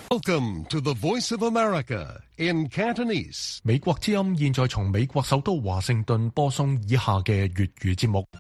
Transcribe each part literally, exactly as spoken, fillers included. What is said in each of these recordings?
Welcome to the Voice of America in Cantonese. 美國之音現在從美國首都華盛頓播送以下嘅粵語節目。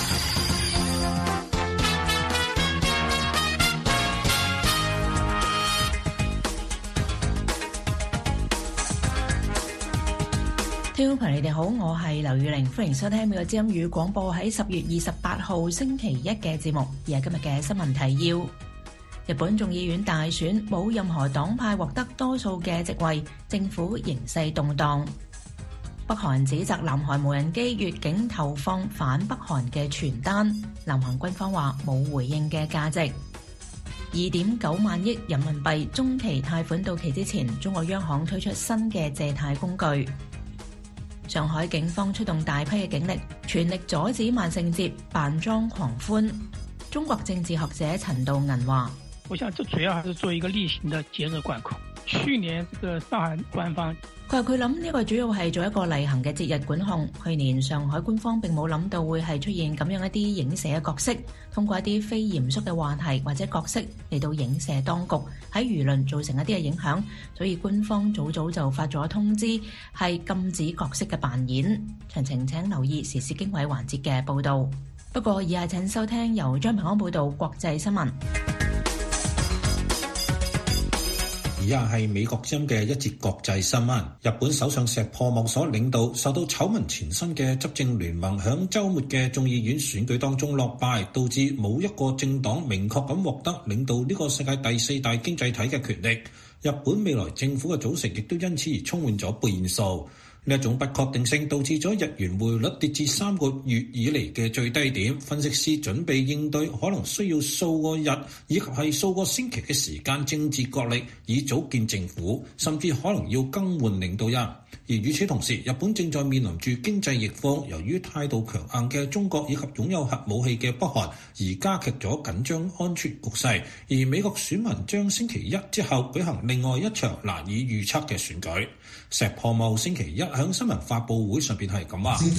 聽眾朋友，你哋好，我係劉宇玲，歡迎收聽美國之音語廣播喺十月二十八號星期一嘅節目。而係今日嘅新聞提要：日本眾議院大選冇任何黨派獲得多數嘅席位，政府形勢動盪。北韓指責南韓無人機越境投放反北韓嘅傳單，南韓軍方話冇回應嘅價值。二點九萬億人民幣中期貸款到期之前，中國央行推出新嘅借貸工具。上海警方出動大批嘅警力，全力阻止萬聖節扮裝狂歡。中國政治學者陳道銀話： 我想這主要還是做一個例行的節日管控。去年這個上海官方， 佢話佢諗呢個主要係做一個例行嘅節日管控。去年上海官方並冇諗到會係出現咁樣一啲影射嘅角色，通過一啲非嚴肅嘅話題或者角色嚟到影射當局，喺輿論造成一啲嘅影響，所以官方早早就發咗通知，係禁止角色嘅扮演。詳情請留意時事經緯環節嘅報導。不過以下請收聽由張平安報導國際新聞。 以下係美國之音嘅一節國際新聞。日本首相石破茂所領導受到醜聞纏身嘅執政聯盟響週末嘅眾議院選舉當中落敗，導致冇一個政黨明確咁獲得領導呢個世界第四大經濟體嘅權力。日本未來政府嘅組成亦都因此而充滿咗變數。呢一種不確定性導致咗日元匯率跌至三個月以嚟嘅最低點。分析師準備應對可能需要數個日以及係數個星期嘅時間政治角力以組建政府，甚至可能要更換領導人。而與此同時，日本正在面臨住經濟逆風，由於態度強硬嘅中國以及擁有核武器嘅北韓而加劇咗緊張安全局勢。而美國選民將星期一之後舉行另外一場難以預測嘅選舉。石破茂星期一喺新聞發佈會上邊係咁話。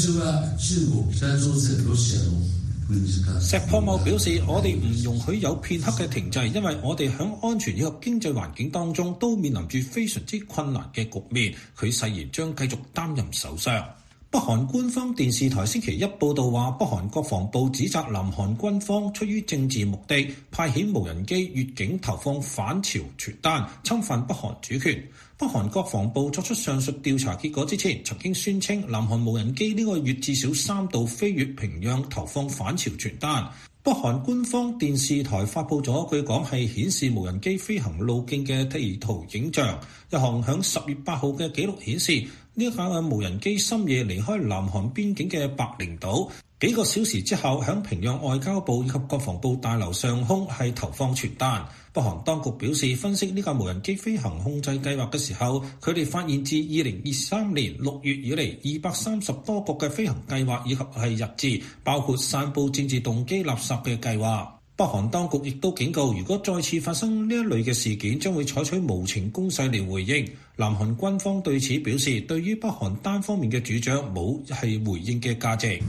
石破茂表示，我哋唔容許有片刻嘅停滯，因為我哋喺安全以及經濟環境當中都面臨住非常之困難嘅局面。佢誓言將繼續擔任首相。北韓官方電視台星期一報道話，北韓國防部指責南韓軍方出於政治目的，派遣無人機越境投放反朝傳單，侵犯北韓主權。北韓國防部作出上述調查結果之前，曾經宣稱南韓無人機呢個月至少三度飛越平壤投放反朝傳單。北韓官方電視台發布咗據講係顯示無人機飛行路徑嘅地圖影像。一項響十月八號嘅記錄顯示，呢一架無人機深夜離開南韓邊境嘅白翎島，幾個小時之後響平壤外交部以及國防部大樓上空係投放傳單。北韓當局表示，分析呢架無人機飛行控制計劃嘅時候，佢哋發現自二零二三年六月以嚟二百三十多個嘅飛行計劃以及係日誌，包括散佈政治動機垃圾嘅計劃。北韓當局亦都警告，如果再次發生呢一類嘅事件，將會採取無情攻勢嚟回應。南韓軍方對此表示，對於北韓單方面嘅主張冇係回應嘅價值。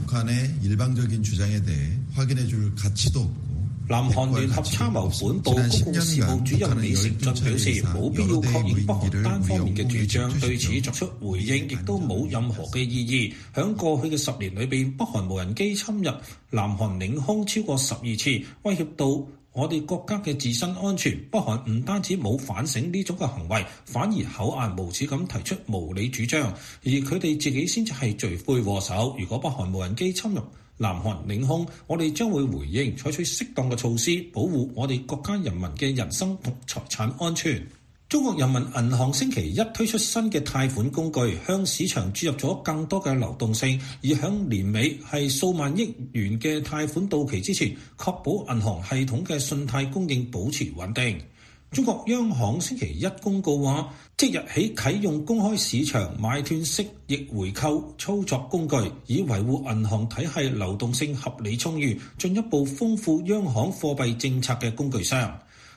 南韓聯合參謀本部公共事務主任李成俊表示，冇必要確認北韓單方面嘅主張，對此作出回應亦都冇任何嘅意義。響過去嘅十年裏邊，北韓無人機侵入南韓領空超過十二次，威脅到我哋國家嘅自身安全。北韓唔單止冇反省呢種嘅行為，反而厚顏無恥咁提出無理主張，而佢哋自己先至係罪魁禍首。如果北韓無人機侵入南韓領空，我哋將會回應，採取適當嘅措施，保護我哋國家人民嘅人身同財產安全。中國人民銀行星期一推出新嘅貸款工具，向市場注入咗更多嘅流動性，而響年尾係數萬億元嘅貸款到期之前，確保銀行系統嘅信貸供應保持穩定。中國央行星期一公告話，即日起啟用公開市場買斷式逆回購操作工具，以維護銀行體系流動性合理充裕，進一步豐富央行貨幣政策嘅工具箱。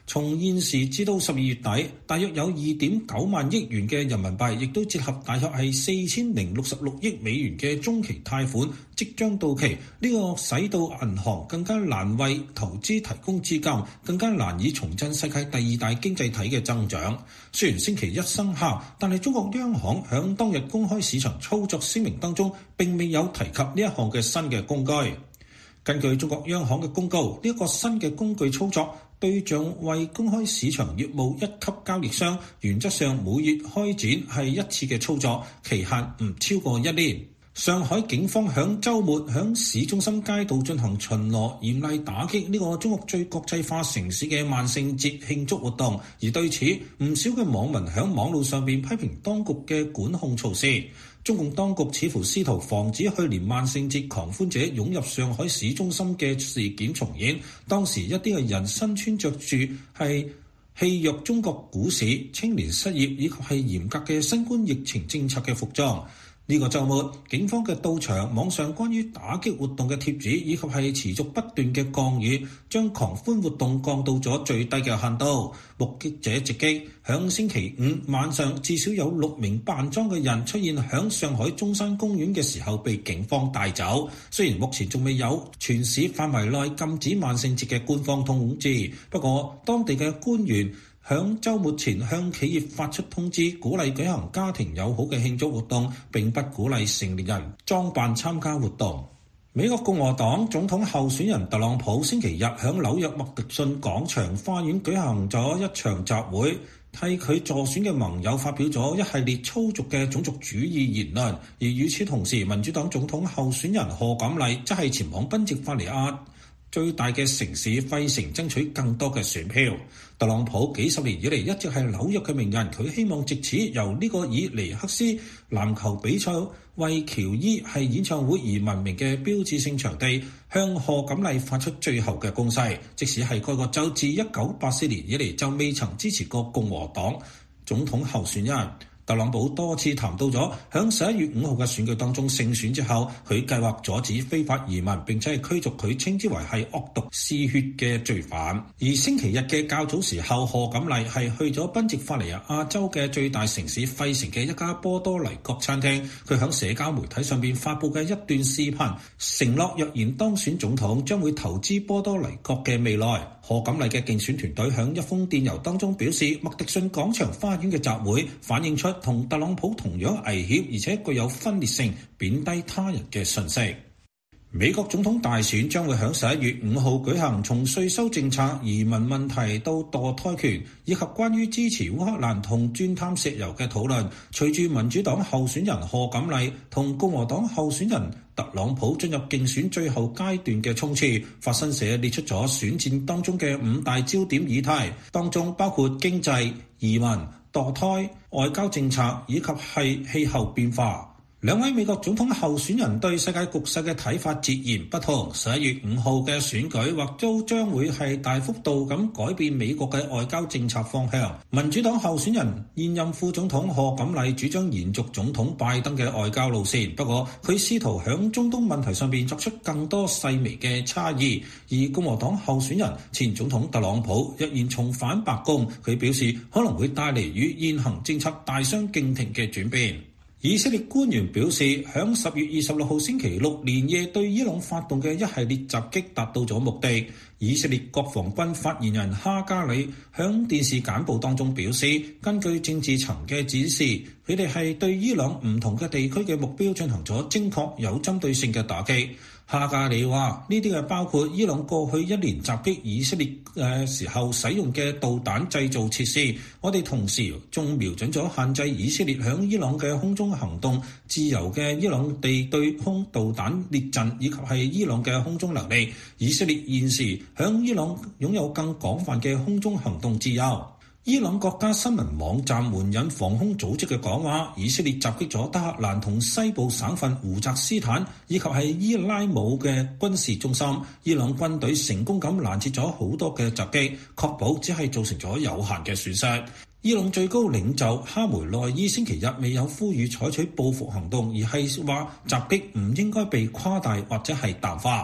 從現時至到十二月底，大約有二點九萬億元嘅人民幣，亦都折合大約係四千零六十六億美元嘅中期貸款即將到期。呢個使到銀行更加難為投資提供資金，更加難以重振世界第二大經濟體嘅增長。雖然星期一生效，但係中國央行響當日公開市場操作聲明當中並未有提及呢一項嘅新嘅工具。根據中國央行嘅公告，呢一個新嘅工具操作對象為公開市場業務一級交易商，原則上每月開展係一次嘅操作，期限唔超過一年。上海警方響週末響市中心街道進行巡邏，嚴厲打擊呢個中國最國際化城市嘅萬聖節慶祝活動。而對此，唔少嘅網民響網路上面批評當局嘅管控措施。中共當局似乎試圖防止去年萬聖節狂歡者湧入上海市中心嘅事件重演。當時一啲嘅人身穿着住係戲謔中國股市、青年失業以及係嚴格嘅新冠疫情政策嘅服裝。呢個週末，警方嘅到場，網上關於打擊活動嘅貼紙，以及係持續不斷嘅降雨，將狂歡活動降到咗最低嘅限度。目擊者直擊，響星期五晚上，至少有六名扮裝嘅人出現響上海中山公園嘅時候，被警方帶走。雖然目前仲未有全市範圍內禁止萬聖節嘅官方通知，不過當地嘅官員響週末前向企業發出通知，鼓勵舉行家庭友好嘅慶祝活動，並不鼓勵成年人裝扮參加活動。美國共和黨總統候選人特朗普星期日響紐約麥迪遜廣場花園舉行咗一場集會，替佢助選嘅盟友發表咗一系列粗俗嘅種族主義言論。而與此同時，民主黨總統候選人賀錦麗則係前往賓夕法尼亞最大嘅城市費城爭取更多嘅選票。特朗普幾十年以嚟一直係紐約嘅名人，佢希望藉此由呢個以尼克斯籃球比賽為喬伊係演唱會而聞名嘅標誌性場地，向賀錦麗發出最後嘅攻勢。即使係該個州自一九八四年以嚟就未曾支持過共和黨總統候選人。特朗普多次談到咗響十一月五號嘅選舉當中勝選之後，佢計劃阻止非法移民，並且係驅逐佢稱之為係惡毒嗜血嘅罪犯。而星期日嘅較早時候，賀錦麗係去咗賓夕法尼亞州嘅最大城市費城嘅一家波多黎各餐廳，佢響社交媒體上邊發佈嘅一段視頻，承諾若然當選總統，將會投資波多黎各嘅未來。賀錦麗嘅競選團隊響一封電郵當中表示，麥迪遜廣場花園嘅集會反映出同特朗普同樣危險而且具有分裂性、貶低他人嘅訊息。美國總統大選將會喺十一月五號舉行，從稅收政策、移民問題到墮胎權，以及關於支持烏克蘭同鑽探石油嘅討論。隨住民主黨候選人賀錦麗同共和黨候選人特朗普進入競選最後階段嘅衝刺，法新社列出咗選戰當中嘅五大焦點議題，當中包括經濟、移民、墮胎、外交政策以及係氣候變化。兩位美國總統候選人對世界局勢嘅睇法截然不同。十一月五號嘅選舉或都將會係大幅度咁改變美國嘅外交政策方向。民主黨候選人現任副總統賀錦麗主張延續總統拜登嘅外交路線，不過佢試圖響中東問題上邊作出更多細微嘅差異。而共和黨候選人前總統特朗普若然重返白宮，佢表示可能會帶嚟與現行政策大相徑庭嘅轉變。以色列官員表示，響十月二十六號星期六連夜對伊朗發動嘅一系列襲擊達到咗目的。以色列國防軍發言人哈加里響電視簡報當中表示，根據政治層嘅指示，佢哋係對伊朗唔同嘅地區嘅目標進行咗精確有針對性嘅打擊。哈加里話：呢啲係包括伊朗過去一年襲擊以色列嘅時候使用嘅導彈製造設施。我哋同時仲瞄準咗限制以色列響伊朗嘅空中行動、自由嘅伊朗地對空導彈列陣以及係伊朗嘅空中能力。以色列現時響伊朗擁有更廣泛嘅空中行動自由。伊朗國家新聞網站援引防空組織嘅講話，以色列襲擊咗德黑蘭同西部省份胡澤斯坦以及係伊拉姆嘅軍事中心。伊朗軍隊成功咁攔截咗好多嘅襲擊，確保只係造成咗有限嘅損失。伊朗最高領袖哈梅內伊星期日未有呼籲採取報復行動，而係話襲擊唔應該被誇大或者係淡化。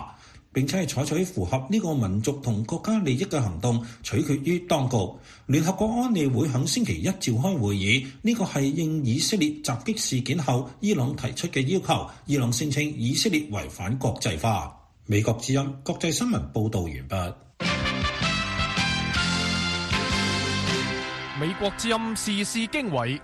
並且係採取符合呢個民族同國家利益嘅行動，取決於當局。聯合國安理會喺星期一召開會議，呢個係應以色列襲擊事件後伊朗提出嘅要求。伊朗聲稱以色列違反國際法。美國之音國際新聞報導完畢。 美國之音時事經緯。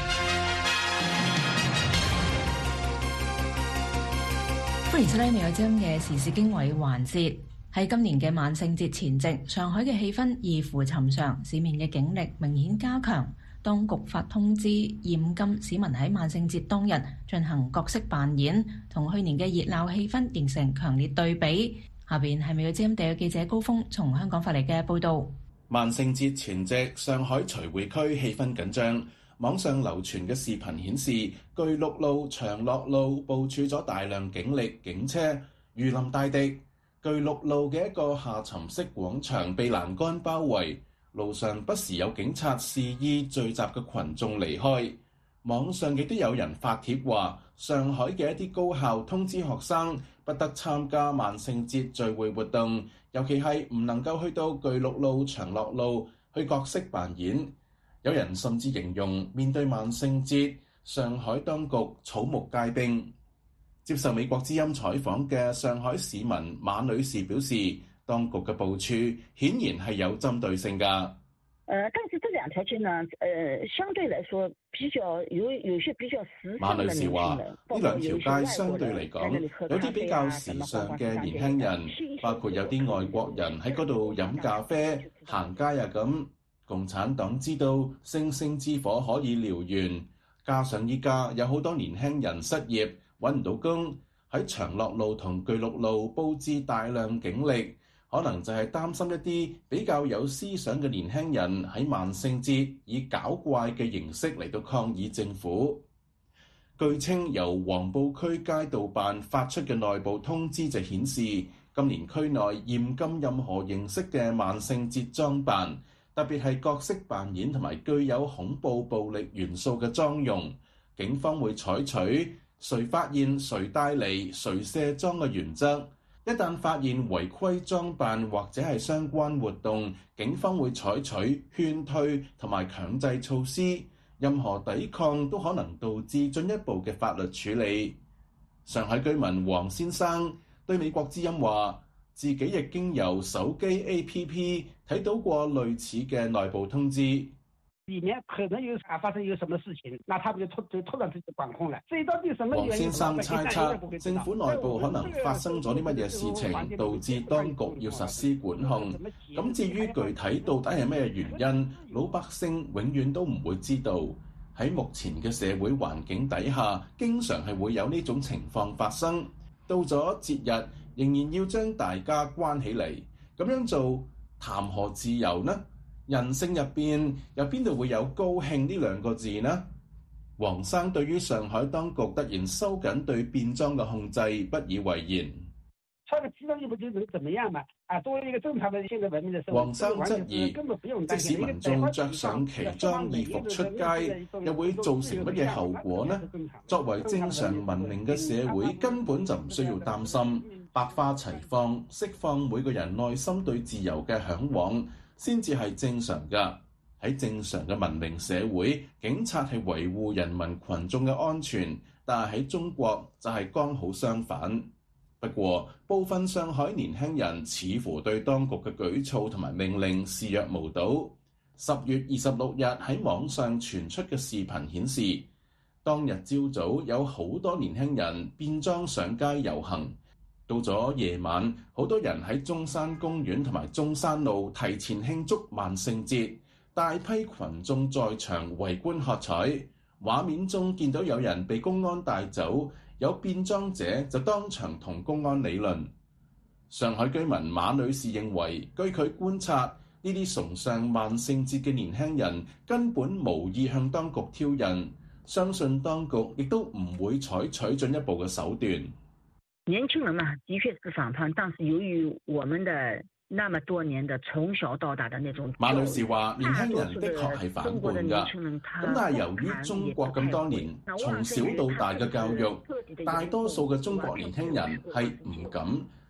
歡迎收聽美國之音嘅時事經緯環節。喺今年嘅萬聖節前夕，上海嘅氣氛異乎尋常，市面嘅警力明顯加強。當局發通知嚴禁市民喺萬聖節當日進行角色扮演，同去年嘅熱鬧氣氛形成強烈對比。下邊係美國之音特約記者高峰從香港發嚟嘅報導。 萬聖節前夕，上海徐匯區氣氛緊張。網上流傳嘅視頻顯示，巨鹿路、長樂路部署咗大量警力、警車，如臨大敵。巨鹿路嘅一個下沉式廣場被欄杆包圍，路上不時有警察示意聚集嘅群眾離開。網上亦都有人發帖話，上海嘅一啲高校通知學生不得參加萬聖節聚會活動，尤其係唔能夠去到巨鹿路、長樂路去角色扮演。有人甚至形容面對萬聖節，上海當局草木皆兵。接受美國之音採訪嘅上海市民馬女士表示，當局嘅部署顯然係有針對性㗎。 呃，但是這兩條街呢，呃，相對來說比較有有些比較時尚的年輕人。馬女士話：呢兩條街相對嚟講，有啲比較時尚嘅年輕人，包括有啲外國人喺嗰度飲咖啡、行街啊咁。共產黨知道星星之火可以燎原，加上依家有好多年輕人失業，揾唔到工，喺長樂路同巨鹿路佈置大量警力，可能就係擔心一啲比較有思想嘅年輕人喺萬聖節以搞怪嘅形式嚟到抗議政府。據稱由黃埔區街道辦發出嘅內部通知就顯示，今年區內嚴禁任何形式嘅萬聖節裝扮，特別係角色扮演同埋具有恐怖暴力元素嘅妝容，警方會採取誰發現誰帶嚟誰卸妝嘅原則。一旦發現違規裝扮或者係相關活動，警方會採取勸退同埋強制措施，任何抵抗都可能導致進一步嘅法律處理。上海居民黃先生對美國之音話，自己亦經由手機 A P P 睇到過類似嘅內部通知， 裡面可能有啊發生有什麼事情，那他們就突就突然就管控了。這到底什麼原因？ 黃先生猜測政府內部可能發生咗啲乜嘢事情，導致當局要實施管控。咁至於具體到底係咩原因，老百姓永遠都唔會知道。喺目前嘅社會環境底下，經常係會有呢種情況發生。到咗節日，仍然要將大家關起嚟，咁樣做談何自由呢？人性入邊又邊度會有高興呢兩個字呢？黃生對於上海當局突然收緊對變裝嘅控制不以為然。 穿個西裝衣服就能怎麼樣嘛？啊，作為一個正常的現代文明的社會， 黃生質疑，即使民眾着上奇裝異服出街，又會造成乜嘢後果呢？作為正常文明嘅社會，根本就唔需要擔心，百花齊放，釋放每個人內心對自由嘅嚮往，先至係正常㗎。喺正常嘅文明社會，警察係維護人民群眾嘅安全，但係喺中國就係剛好相反。不過，部分上海年輕人似乎對當局嘅舉措同埋命令視若無睹。十月二十六日喺網上傳出嘅視頻顯示，當日朝早有好多年輕人變裝上街遊行。到咗夜晚，好多人喺中山公園同埋中山路提前慶祝萬聖節，大批群眾在場圍觀喝彩。畫面中見到有人被公安帶走，有變裝者就當場同公安理論。上海居民馬女士認為，據佢觀察，呢啲崇尚萬聖節嘅年輕人根本無意向當局挑釁，相信當局亦都唔會採取進一步嘅手段。 年輕人嘛，的確是反叛，但是由於我們的那麼多年的從小到大的那種， 馬女士話：年輕人的確係反叛㗎，咁但係由於中國咁多年從小到大嘅教育，大多數嘅中國年輕人係唔敢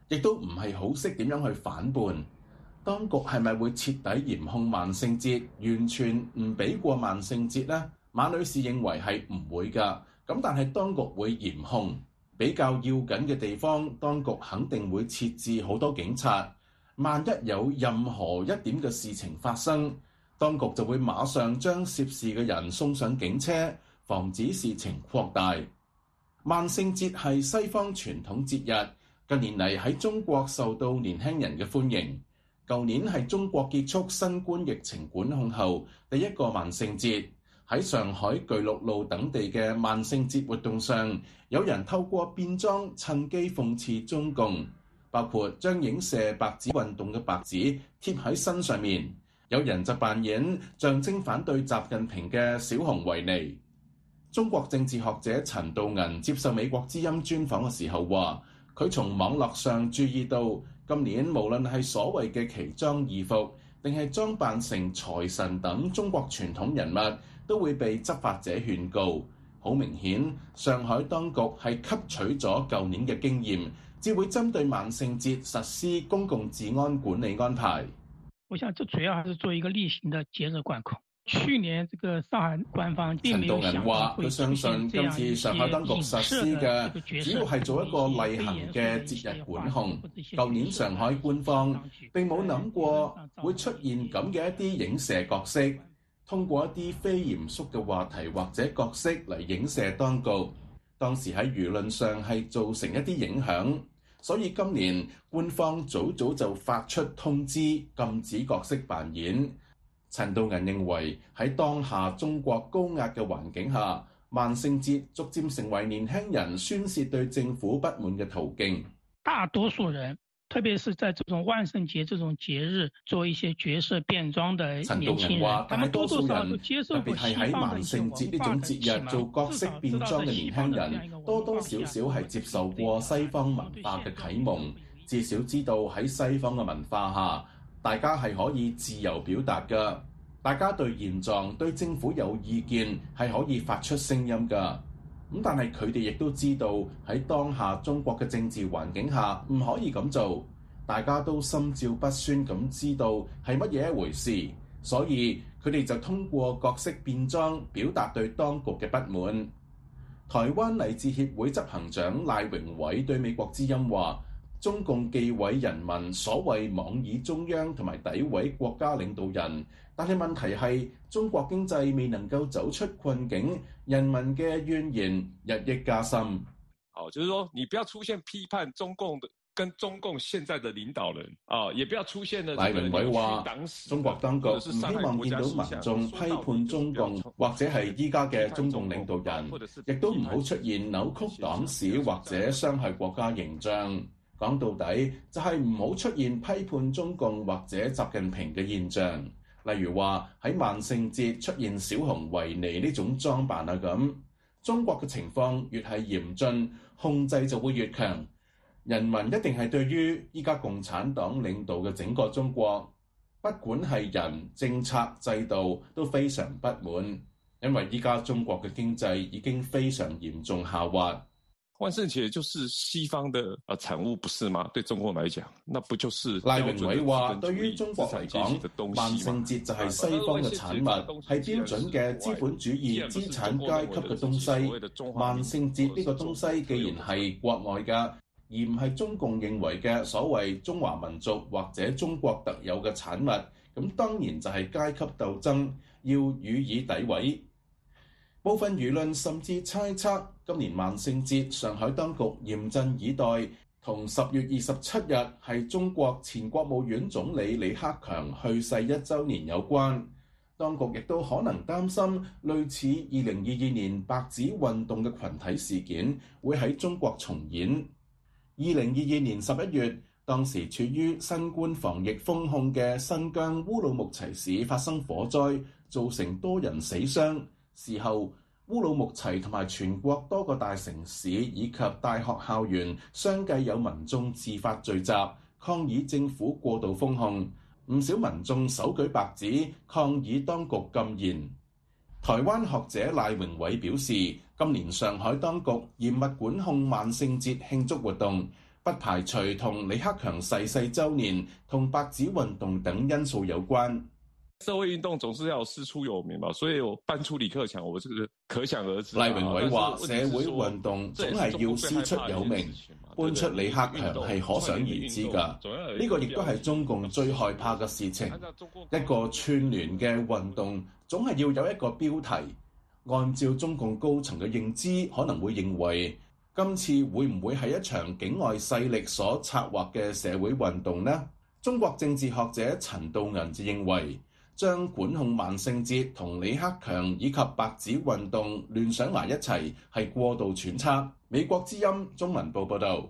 亦都唔係好識點樣去反叛。當局係咪會徹底嚴控萬聖節，完全唔俾過萬聖節呢？馬女士認為係唔會㗎，咁但係當局會嚴控。比較要緊嘅地方，當局肯定會設置好多警察。萬一有任何一點嘅事情發生，當局就會馬上將涉事嘅人送上警車，防止事情擴大。萬聖節係西方傳統節日，近年嚟喺中國受到年輕人嘅歡迎。舊年係中國結束新冠疫情管控後第一個萬聖節，喺上海巨鹿路等地嘅萬聖節活動上，有人透過變裝趁機諷刺中共，包括將影射白紙運動嘅白紙貼喺身上面，有人就扮演象徵反對習近平嘅小熊維尼。中國政治學者陳道銀接受美國之音專訪嘅時候話，佢從網絡上注意到，今年無論係所謂嘅奇裝異服，定係裝扮成財神等中國傳統人物，都會被執法者勸告。好明顯，上海當局係吸取咗舊年嘅經驗，只會針對萬聖節實施公共治安管理安排。 我想，這主要還是做一個例行的節日管控。去年這個上海官方並沒有想過會出現這樣一些形式的這個角色，陳道銀話，佢相信今次上海當局實施嘅主要係做一個例行嘅節日管控。舊年上海官方並冇諗過會出現咁嘅一啲影射角色，通過一啲非嚴肅嘅話題或者角色嚟影射當局。當時喺輿論上係造成一啲影響，所以今年官方早早就發出通知，禁止角色扮演。陳道銀認為喺當下中國高壓嘅環境下，萬聖節逐漸成為年輕人宣泄對政府不滿嘅途徑。大多數人，特別是在這種萬聖節這種節日做一些角色變裝的年輕人，他們多多少少都接受過西方的萬聖節呢種節日做角色變裝嘅年輕人，多多少少係接受過西方文化嘅啟蒙，至少知道喺西方嘅文化下，大家係可以自由表達㗎，大家對現狀、對政府有意見係可以發出聲音㗎。咁但係佢哋亦都知道喺當下中國嘅政治環境下唔可以咁做，大家都心照不宣咁知道係乜嘢一回事，所以佢哋就通過角色變裝表達對當局嘅不滿。台灣勵志協會執行長賴榮偉對美國之音話，中共忌諱人民所謂妄議中央同埋詆毀國家領導人，但係問題係中國經濟未能夠走出困境，人民嘅怨言日益加深。 好，就是說你不要出現批判中共的跟中共現在的領導人啊，也不要出現了。 賴榮偉話，中國當局唔希望見到民眾批判中共或者係依家嘅中共領導人，亦都唔好出現扭曲黨史或者傷害國家形象。講到底就係唔好出現批判中共或者習近平嘅現象，例如話喺萬聖節出現小熊維尼呢種裝扮啊咁。中國嘅情況越係嚴峻，控制就會越強。人民一定係對於依家共產黨領導嘅整個中國，不管係人、政策、制度都非常不滿，因為依家中國嘅經濟已經非常嚴重下滑。 萬聖節就是西方的呃產物，不是嗎？對中國來講，那不就是賴榮偉話，對於中國嚟講，萬聖節就係西方嘅產物，係標準嘅資本主義資產階級嘅東西。萬聖節呢個東西既然係國外嘅，而唔係中共認為嘅所謂中華民族或者中國特有嘅產物，咁當然就係階級鬥爭，要予以詆毀。部分輿論甚至猜測，今年萬聖節上海當局嚴陣以待，同十月二十七日係中國前國務院總理李克強去世一週年有關。當局亦都可能擔心類似二零二二年白紙運動嘅群體事件會喺中國重演。二零二二年十一月，當時處於新冠防疫封控嘅新疆烏魯木齊市發生火災，造成多人死傷。事後，烏魯木齊同埋全國多個大城市以及大學校園相繼有民眾自發聚集，抗議政府過度封控。唔少民眾手舉白紙抗議當局禁言。台灣學者賴榮偉表示，今年上海當局嚴密管控萬聖節慶祝活動， 不排除同李克強逝世週年同白紙運動等因素有關。 社會運動總是要師出有名嘛，所以我搬出李克強，我是可想而知。 賴榮偉話：社會運動總係要師出有名，搬出李克強係可想而知㗎。呢個亦都係中共最害怕嘅事情。一個串聯嘅運動總係要有一個標題。按照中共高層嘅認知，可能會認為今次會唔會係一場境外勢力所策劃嘅社會運動呢？中國政治學者陳道銀就認為，將管控萬聖節同李克強以及白紙運動聯想埋一齊係過度揣測。美國之音中文部報導。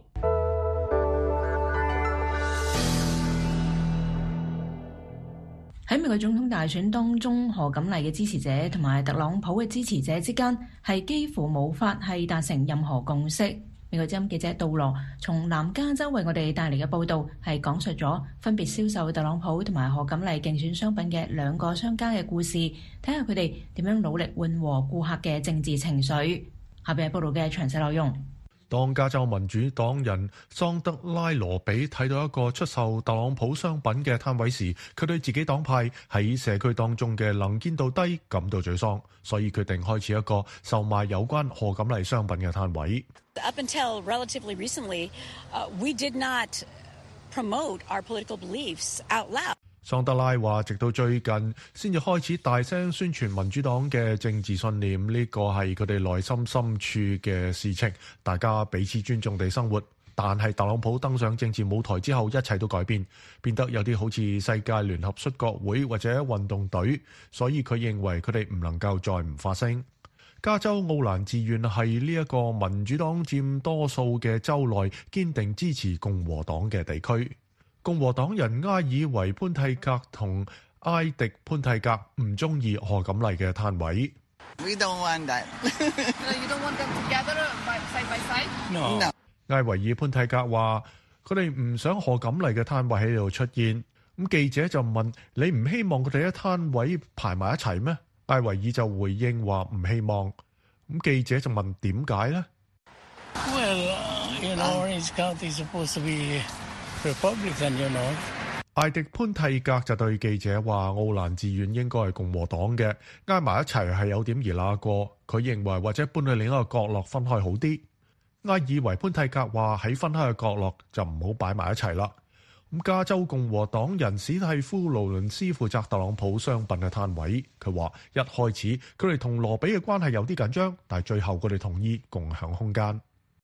喺美國總統大選當中，賀錦麗嘅支持者同埋特朗普嘅支持者之間係幾乎無法係達成任何共識。美國之音記者杜羅從南加州為我哋帶嚟嘅報道係講述咗分別銷售特朗普同埋賀錦麗競選商品嘅兩個商家嘅故事，睇下佢哋點樣努力緩和顧客嘅政治情緒。下邊係報道嘅詳細內容。 當加州民主黨人桑德拉羅比睇到一個出售特朗普商品嘅攤位時，佢對自己黨派喺社區當中嘅能見度低感到沮喪，所以決定開始一個售賣有關賀錦麗商品嘅攤位。 Up until relatively recently, uh, we did not promote our political beliefs out loud. 桑德拉話：直到最近先至開始大聲宣傳民主黨嘅政治信念，呢個係佢哋內心深處嘅事情。大家彼此尊重地生活。但係特朗普登上政治舞台之後，一切都改變，變得有啲好似世界聯合摔角會或者運動隊，所以佢認為佢哋唔能夠再唔發聲。加州奧蘭治縣係呢一個民主黨佔多數嘅州內堅定支持共和黨嘅地區。共和黨人埃爾維潘蒂格同埃迪潘蒂格唔中意賀錦麗嘅攤位。 We don't want that. You don't want them together side by side? No. 埃維爾潘蒂格話：佢哋唔想賀錦麗嘅攤位喺度出現。咁記者就問：你唔希望佢哋一攤位排埋一齊咩？埃維爾就回應話唔希望。咁記者就問點解呢？ Well, in Orange County supposed to be Republican, you know. 艾迪潘蒂格就對記者話：奧蘭治縣應該係共和黨嘅，挨埋一齊係有點兒那過。佢認為或者搬去另一個角落分開好啲。埃爾維潘蒂格話：喺分開嘅角落就唔好擺埋一齊啦。咁加州共和黨人史蒂夫勞倫斯負責特朗普商品嘅攤位，佢話一開始佢哋同羅比嘅關係有啲緊張，但係最後佢哋同意共享空間。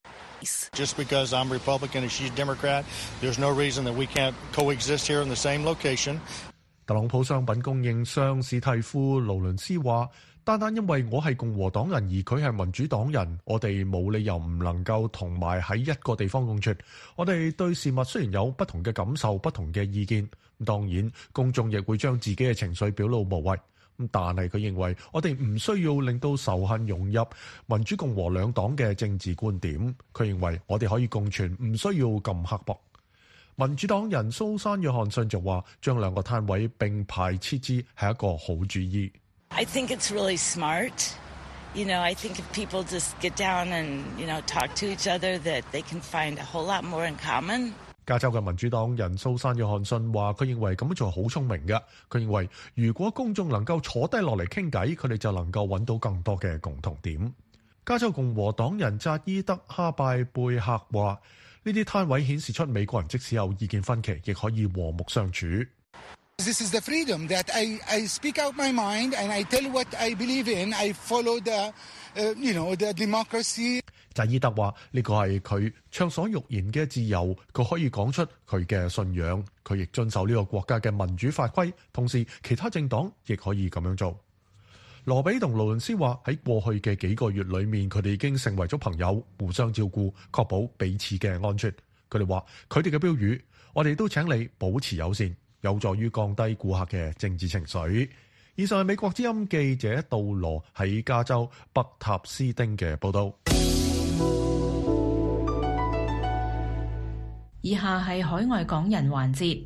Just because I'm Republican and she's Democrat, there's no reason that we can't coexist here in the same location. 特朗普商品供應商史蒂夫勞倫斯話：單單因為我係共和黨人而佢係民主黨人，我哋冇理由唔能夠同埋喺一個地方共存。我哋對事物雖然有不同嘅感受、不同嘅意見，當然公眾亦會將自己嘅情緒表露無遺。但係佢認為我哋唔需要令到仇恨融入民主共和兩黨嘅政治觀點。佢認為我哋可以共存，唔需要咁刻薄。民主黨人蘇珊約翰遜就話：將兩個攤位並排設置係一個好主意。 I think it's really smart. You know, I think if people just get down and, you know, talk to each other, that they can find a whole lot more in common. 加州嘅民主黨人蘇珊約翰遜話：佢認為咁樣做好聰明嘅。佢認為如果公眾能夠坐低落嚟傾偈，佢哋就能夠揾到更多嘅共同點。加州共和黨人扎伊德哈拜貝克話：呢啲攤位顯示出美國人即使有意見分歧，亦可以和睦相處。 This is the freedom that I, I speak out my mind and I tell what I believe in. I follow the, uh, you know, the democracy. 扎伊德話：呢個係佢暢所欲言嘅自由，佢可以講出佢嘅信仰，佢亦遵守呢個國家嘅民主法規。同時，其他政黨亦可以咁樣做。羅比同勞倫斯話：喺過去嘅幾個月裏面，佢哋已經成為咗朋友，互相照顧，確保彼此嘅安全。佢哋話：佢哋嘅標語，我哋都請你保持友善，有助於降低顧客嘅政治情緒。以上係美國之音記者杜羅喺加州北塔斯丁嘅報導。 以下係海外港人環節，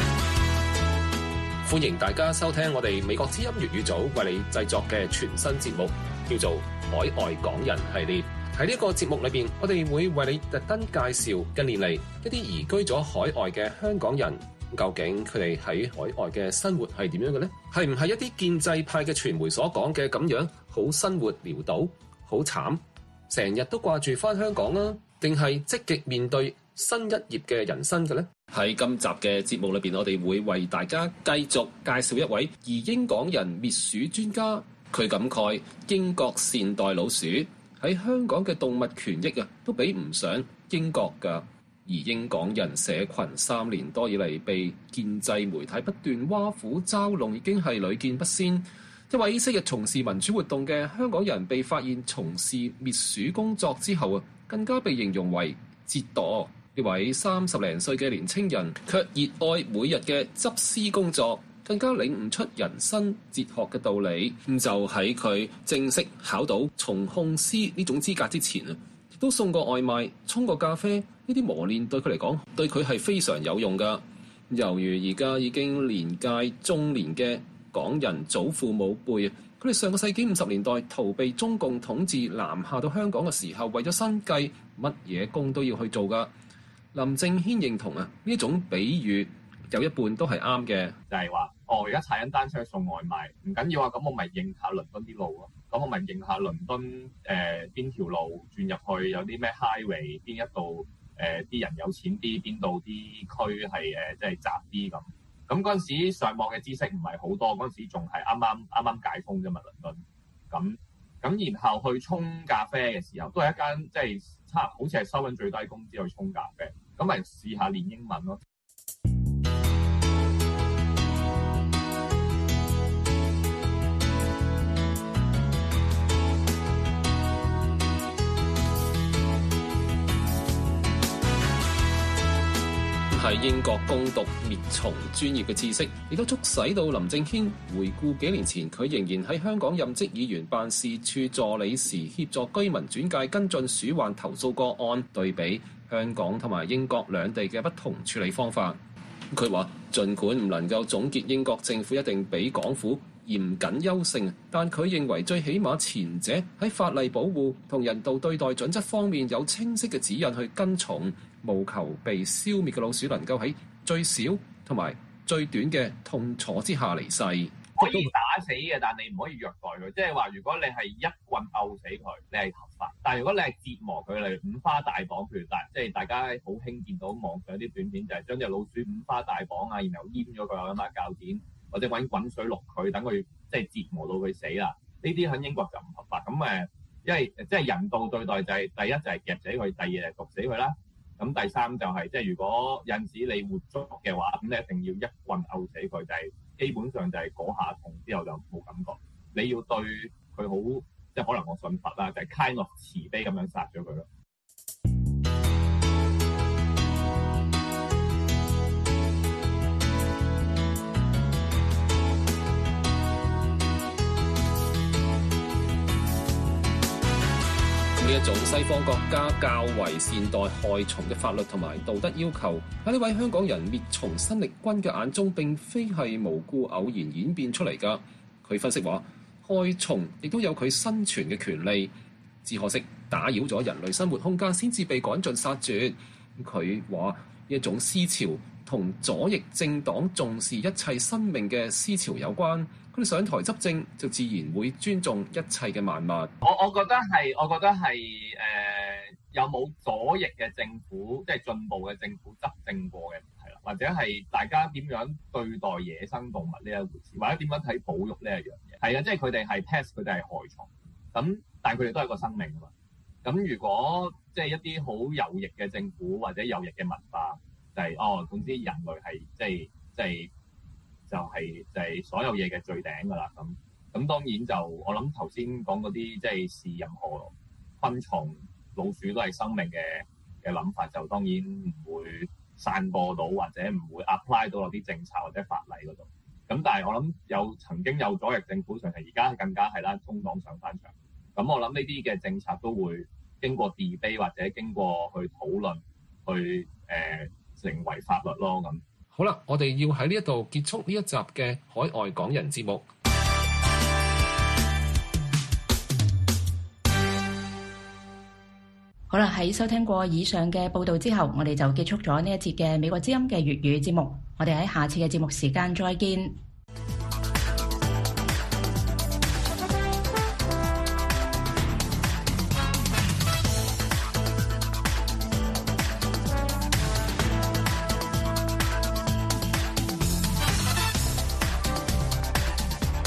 歡迎大家收聽我哋美國之音粵語組為你製作嘅全新節目，叫做《海外港人系列》， 喺呢個節目裏邊，我哋會為你特登介紹近年嚟一啲移居咗海外嘅香港人，究竟佢哋喺海外嘅生活係點樣嘅呢？係唔係一啲建制派嘅傳媒所講嘅咁樣，好生活潦倒，好慘，成日都掛住返香港啊？定係積極面對新一頁嘅人生嘅呢？喺今集嘅節目裏邊，我哋會為大家繼續介紹一位移英港人滅鼠專家。佢感慨英國善待老鼠，喺香港嘅動物權益啊，都比唔上英國㗎。而英港人社群三年多以嚟被建制媒體不斷挖苦嘲弄，已經係屢見不鮮。一位昔日從事民主活動嘅香港人被發現從事滅鼠工作之後啊，更加被形容為折墮。呢位三十零歲嘅年青人卻熱愛每日嘅執屍工作，更加領悟出人生哲學嘅道理。咁就喺佢正式考到從控師呢種資格之前啊，亦都送過外賣、沖過咖啡。呢啲磨練對佢嚟講，對佢係非常有用㗎。猶如而家已經年屆中年嘅港人祖父母輩啊，佢哋上個世紀五十年代逃避中共統治南下到香港嘅時候，為咗生計，乜嘢工都要去做㗎。林正軒認同啊，呢種比喻有一半都係啱嘅， 就係話哦，而家踩緊單車去送外賣，唔緊要啊，咁我咪認下倫敦啲路咯，咁我咪認下倫敦誒邊條路轉入去有啲咩 highway， 邊一度誒啲人有錢啲，邊度啲區係誒即係窄啲咁。咁嗰陣時上網嘅知識唔係好多，嗰陣時仲係啱啱啱啱解封啫嘛，倫敦。咁咁然後去沖咖啡嘅時候，都係一間即係差，好似係收緊最低工資去沖咖啡。咁咪試下練英文咯。 喺英國攻讀滅蟲專業嘅知識，亦都促使到林正軒回顧幾年前佢仍然喺香港任職議員辦事處助理時，協助居民轉介跟進鼠患投訴個案，對比香港同埋英國兩地嘅不同處理方法。佢話儘管唔能夠總結英國政府一定比港府嚴謹優勝，但佢認為最起碼前者喺法例保護同人道對待準則方面有清晰嘅指引去跟從，務求被消滅嘅老鼠能夠喺最少同埋最短嘅痛楚之下離世。 可以打死嘅，但你唔可以虐待佢。即係話，如果你係一棍毆死佢，你係合法；但係如果你係折磨佢，例如五花大綁，譬如大，即係大家好興見到網上啲短片，就係將隻老鼠五花大綁啊，然後閹咗佢，攞把鉸剪或者揾滾水渌佢，等佢即係折磨到佢死啦。呢啲喺英國就唔合法。咁誒，因為即係人道對待就係、是、第一就係夾死佢，第二係毒死佢啦。咁第三就係、是、即係如果有陣時你活捉嘅話，咁你一定要一棍毆死佢，就係、是、基本上就係嗰下痛之後就冇感覺。你要對佢好，即係可能我信佛啦，就係、是、kind of 慈悲咁樣殺咗佢咯。 呢一種西方國家較為善待害蟲嘅法律同埋道德要求，喺呢位香港人滅蟲新力軍嘅眼中，並非係無故偶然演變出嚟㗎。佢分析話，害蟲亦都有佢生存嘅權利，只可惜打擾咗人類生活空間，先至被趕盡殺絕。佢話呢一種思潮同左翼政黨重視一切生命嘅思潮有關。佢哋上台執政就自然會尊重一切嘅萬物。 我我覺得係，我覺得係誒、呃、有冇左翼嘅政府，即係進步嘅政府執政過嘅問題啦，或者係大家點樣對待野生動物呢一回事，或者點樣睇保育呢一樣嘢。係啊，即係佢哋係 pest，佢哋係害蟲，咁但係佢哋都係個生命啊嘛。咁如果即係一啲好右翼嘅政府或者右翼嘅文化，就係、是、哦，總之人類係即係即係。就係就係所有嘢嘅最頂㗎啦，咁咁當然就我諗頭先講嗰啲即係視任何昆蟲、老鼠都係生命嘅嘅諗法，就當然唔會散播到或者唔會 apply 到落啲政策或者法例嗰度。咁但係我諗有曾經有左翼政府上係，而家更加係啦，中黨上翻場。咁我諗呢啲嘅政策都會經過 debate 或者經過去討論，去誒、呃、成為法律咯咁。 好啦，我哋要喺呢一度結束呢一集嘅海外港人節目。 好啦，喺收聽過以上嘅報道之後，我哋就結束咗呢一節嘅美國之音嘅粵語節目。我哋喺下次嘅節目時間再見。